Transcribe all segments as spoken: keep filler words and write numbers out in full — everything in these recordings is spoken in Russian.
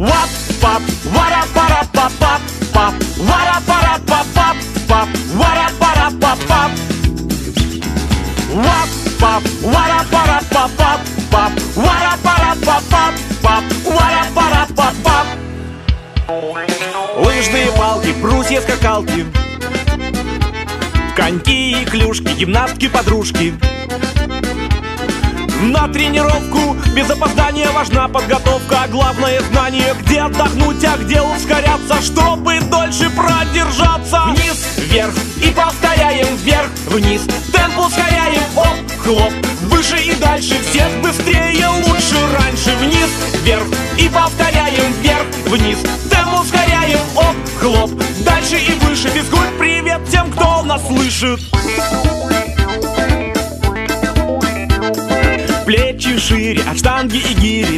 Вап, пап, вара, пара, пап, пап, пап, вара, пара, пап, пап, пап, вара, пара, пап, пап. Вап, пап, вара, пара, пап, пап, пап, вара, пара, пап, пап, пап, вара, пара, пап, пап. Лыжные палки, брусья, скакалки, коньки и клюшки, гимнастки-подружки. На тренировку без опоздания важна подготовка, а главное знание, где отдохнуть, а где ускоряться, чтобы дольше продержаться. Вниз, вверх и повторяем, вверх, вниз. Темп ускоряем, оп, хлоп. Выше и дальше, всех быстрее, лучше раньше. Вниз, вверх и повторяем, вверх, вниз. Темп ускоряем, оп, хлоп. Дальше и выше. Физкульт, привет тем, кто нас слышит. Плечи шире от штанги и гири,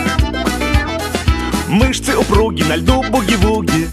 мышцы упруги, на льду буги-вуги.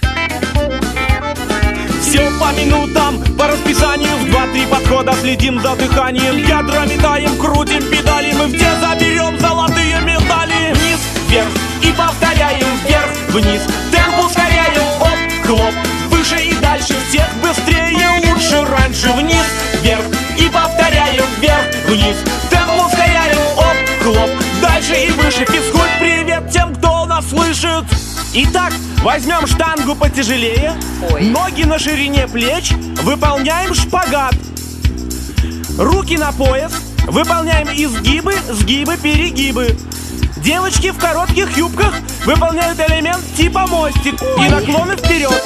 Все по минутам, по расписанию, в два-три подхода следим за дыханием. Ядра метаем, крутим педали, мы все заберем золотые медали. Вниз, вверх и повторяем, вверх, вниз. Темп ускоряем, оп, хлоп. Выше и дальше, всех быстрее, лучше раньше. Вниз, вверх и повторяем, вверх, вниз. Темп ускоряем, оп, хлоп. Дальше и выше. Физкульт, привет тем, кто нас слышит. Итак, возьмем штангу потяжелее. Ой. Ноги на ширине плеч. Выполняем шпагат. Руки на пояс. Выполняем изгибы, сгибы, перегибы. Девочки в коротких юбках выполняют элемент типа мостик. Ой. И наклоны вперед.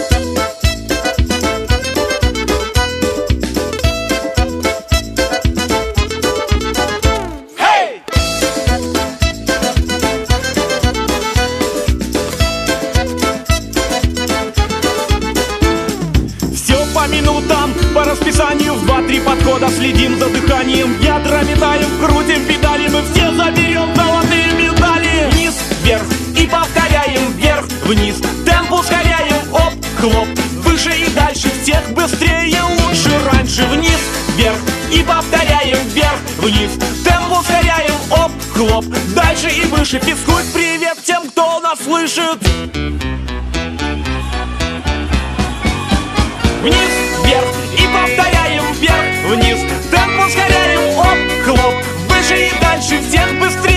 По минутам, по расписанию, в два-три подхода следим за дыханием. Ядра метаем, крутим педали, мы все заберем золотые медали. Вниз, вверх и повторяем, вверх, вниз. Темп ускоряем, оп, хлоп. Выше и дальше, всех быстрее, лучше раньше. Вниз, вверх и повторяем, вверх, вниз. Темп ускоряем, оп, хлоп. Дальше и выше. Физкульт, привет тем, кто нас слышит. Вниз, вверх и повторяем, вверх, вниз. Темп ускоряем, оп, хлоп. Выше и дальше, всех быстрее.